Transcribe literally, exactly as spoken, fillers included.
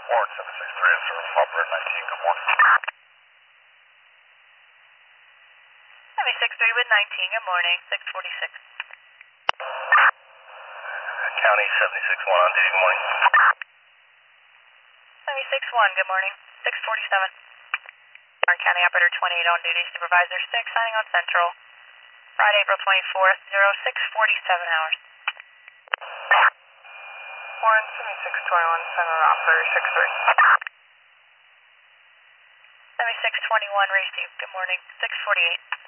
Warren seven six three is from Operator nineteen, good morning. seven six three with nineteen, good morning, six forty-six. County seventy-six one on duty, good morning. seven six one, good morning, six forty-seven. Warren County Operator twenty-eight on duty, Supervisor six, signing on Central. Friday, April twenty-fourth, six forty-seven hours. Warren seventy-six twenty-one, signing on Operator six three. seventy-six twenty-one, received, good morning, six forty-eight.